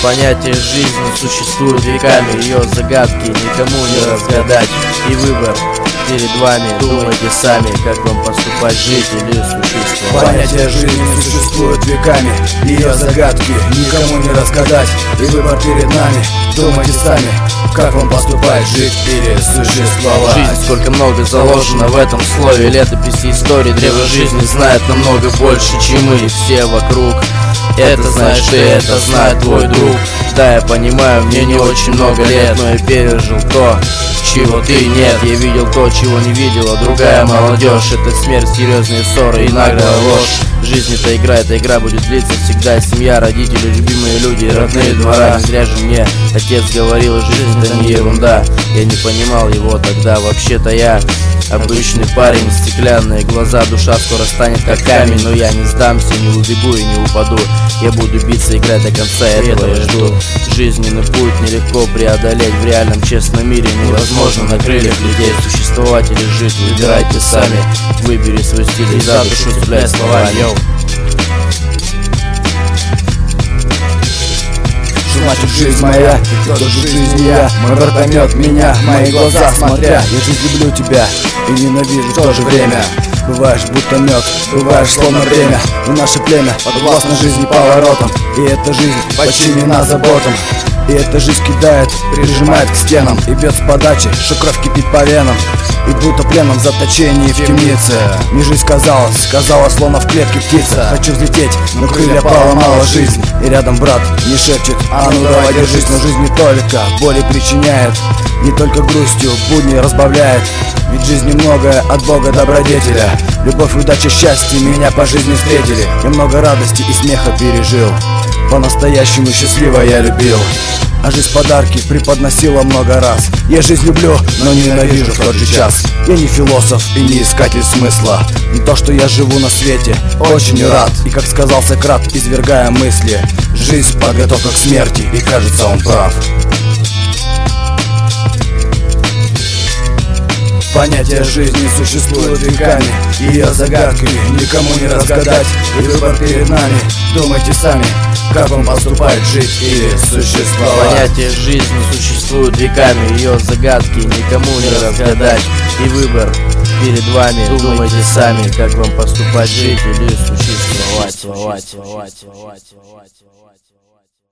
Понятие жизни существует веками, ее загадки никому не разгадать. И выбор перед вами, думайте сами, как вам поступать, жить или существовать. Понятие жизни существует веками, ее загадки никому не разгадать. И выбор перед нами, думайте сами, как вам поступать, жить или существовать. Жизнь, сколько много заложено в этом слове. Летописи истории, древо жизни знает намного больше, чем мы все вокруг. Это знаешь ты, это знает твой друг. Да, я понимаю, мне не очень много лет, но я пережил то, чего ты нет. Я видел то, чего не видела другая молодежь. Это смерть, серьезные ссоры и наглая ложь. Жизнь это игра, эта игра будет длиться всегда. Семья, родители, любимые люди, родные двора. Не зря же мне отец говорил, жизнь это не ерунда. Я не понимал его тогда, вообще-то я обычный парень, стеклянные глаза, душа скоро станет как камень. Но я не сдамся, не убегу и не упаду. Я буду биться, играть до конца, этого я жду. Жизненный путь нелегко преодолеть. В реальном честном мире невозможно на крыльях лететь. Существовать или жить, выбирайте сами. Выбери свой стиль и за душу цепляй словами. Значит, жизнь моя, и тоже жизнь я. Мой вертомет меня, мои глаза смотря. Я жизнь люблю тебя и ненавижу в то же время. Бываешь будто мед, бываешь словно время. И наше племя подвластно жизни поворотом. И эта жизнь подчинена заботам. И эта жизнь кидает, прижимает к стенам. И бьет с подачи, что кровь кипит по венам. И будто пленом в заточении в темнице. Мне жизнь сказала, словно в клетке птица. Хочу взлететь, но крылья поломала жизнь. И рядом брат не шепчет, а ну давай держись. Но жизнь не только боли причиняет, не только грустью будни разбавляет. Ведь жизнь многое от Бога добродетеля. Любовь, удача, счастье меня по жизни встретили. Я много радости и смеха пережил. По-настоящему счастливо я любил. А жизнь подарки преподносила много раз. Я жизнь люблю, но ненавижу в тот же час. Я не философ и не искатель смысла. Но то, что я живу на свете, очень рад. И как сказал Сократ, извергая мысли, жизнь подготовка к смерти, и кажется он прав. Понятие жизни существует веками, ее загадки никому не разгадать. И выбор перед нами, думайте сами, как вам поступать, жить или существовать. Понятие жизни существует веками, ее загадки никому не разгадать. И выбор перед вами, думайте сами, как вам поступать, жить или существовать.